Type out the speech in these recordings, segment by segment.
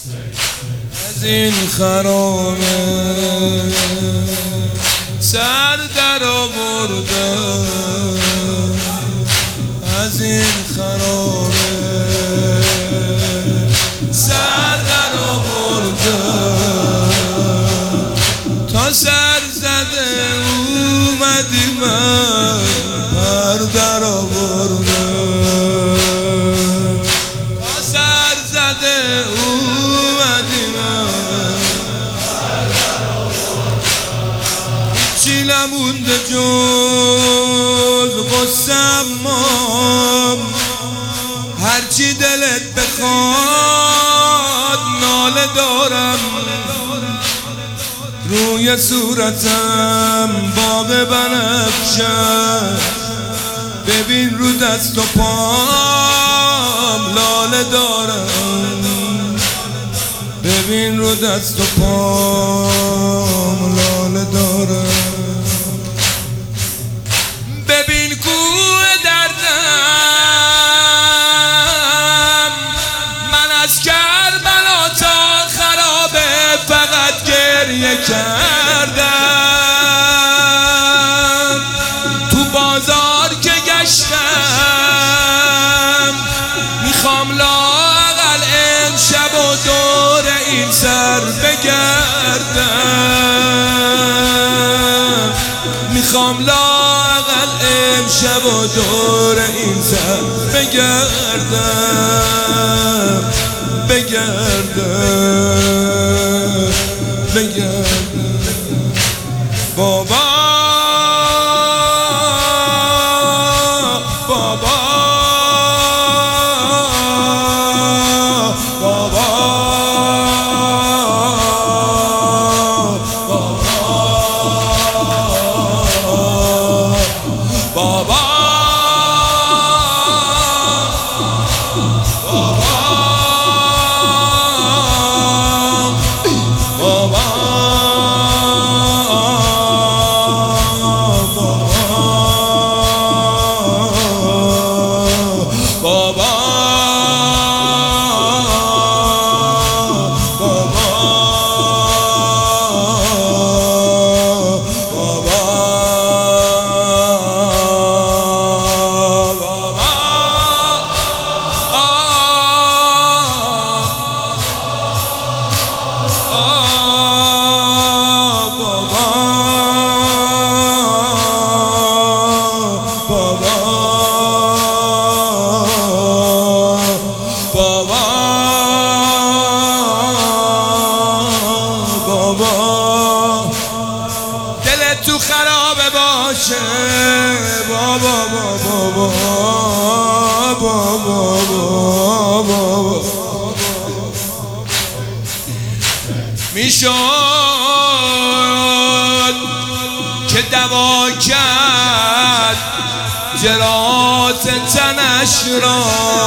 از این خرابه سر در آوردم، از این خرابه سر در آوردم، تا سر زده اومدی من پر در آوردم، تا سر زده اومدی من پر در آوردم، چی نمونده جز غصم مام، هرچی دلت بخواد ناله دارم، روی صورتم باغ بنفشه، ببین رو دست و پام لاله دارم، ببین رو دست و پام لاله دارم، ببین کوه دردم من از کربلا تا خرابه فقط گریه کردم، تو بازار که گشتم میخوام لااقل امشب و دور این سر بگردم، میخوام لااقل امشب و دور این سر بگردم، بگردم بابا بابا بابا بابا دلت تو خرابه باشه بابا بابا بابا بابا میشد که دوا کرد جراحات تنش را،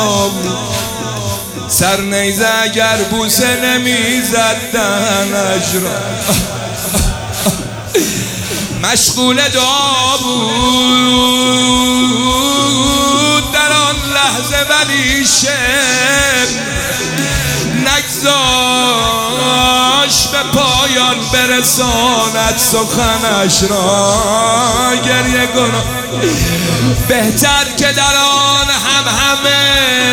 سر نیزه اگر بوسه نمیزد دهنش را، مشغول دعا بود در آن لحظه ولی شب نگذاش به پایان برساند سخنش را، گریه گناه بهتر که در آن همه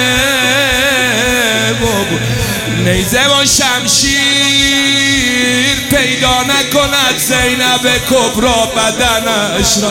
نیزه و شمشیر پیدا نکند زینب کبرا بدنش را،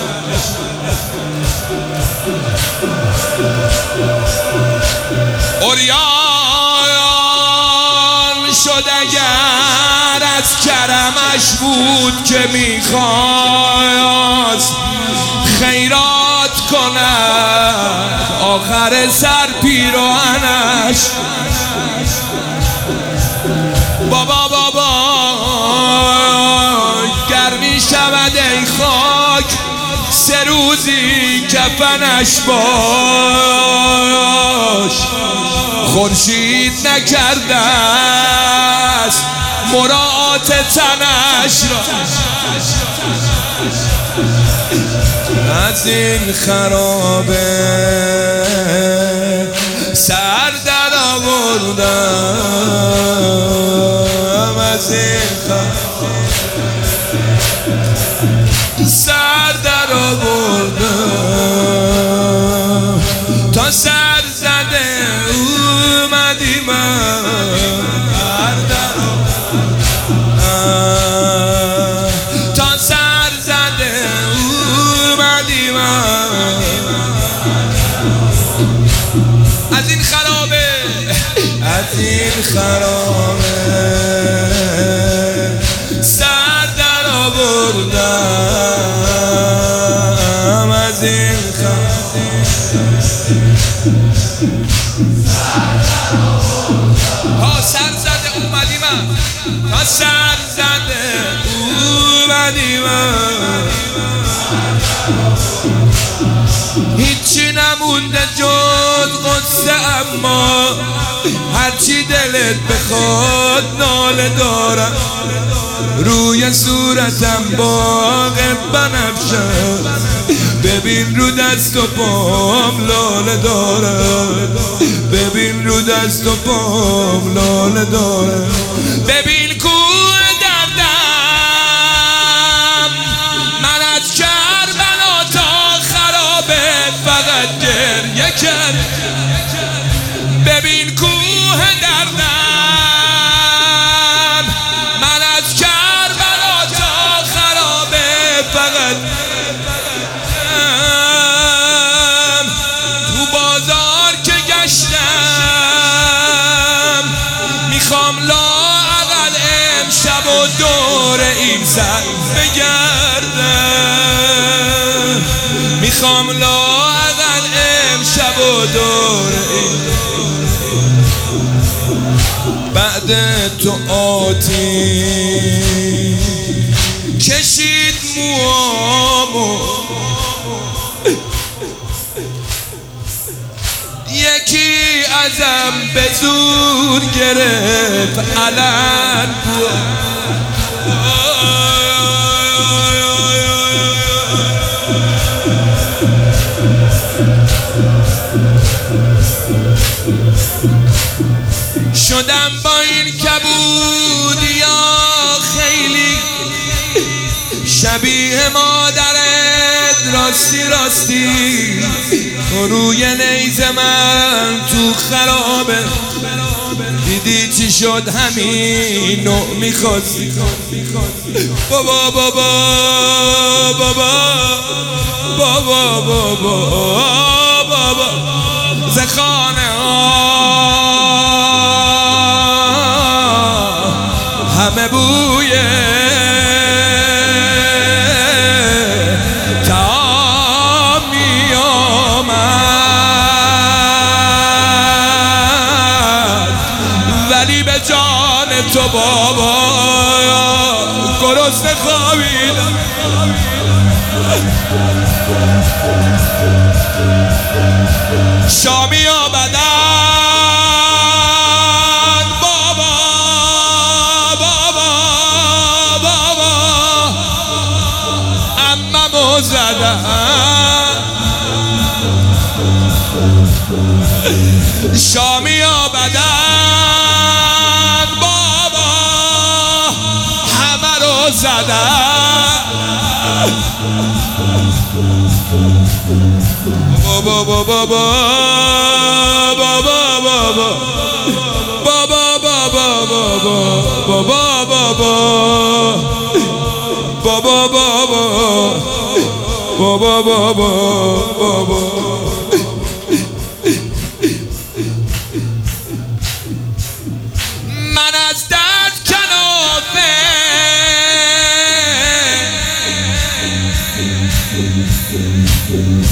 عریان شد اگر از کرمش بود که میخواست خیرات کند آخر سر پیراهنش، بابا بابا گرمی شود ای خاک سه روزی کفنش باش، خورشید نکرده است مراعات تنش را، از این خرابه سر در آوردم. این خرابه سر در آوردم از این خرابه تا سر زده اومدی من تا سر زده اومدی من هیچی نمونده جز قصه اما هرچی دلت بخواد ناله دارم روی صورتم باغ بنفشه ببین رو دست و پام لاله دارم ببین رو دست و پام لاله دارم ببین کوه دردم من از کربلا تا خرابه فقط گریه کرد ببین کوه دردم من از کربلا تا خرابه فقط تو بازار که گشتم میخوام لااقل امشب و دور این زن بگردم میخوام لااقل امشب و دور این بعد تو آتی کشید موامو یکی ازم به زور گرفت علن شدم با این کبودیا خیلی شبیه مادرت راستی راستی روی نیزه من تو خرابه دیدی چی شد همین نوع میخواستی بابا بابا بابا بابا بابا بابا زخانه همه بوی تا می آمد ولی به جان تو بابا گرسنه خوابیدم شامی آمدن زدن شامی آمدن بابا همه رو زدن بابا بابا بابا بابا بابا بابا بابا بابا بابا بابا من از درد کنافه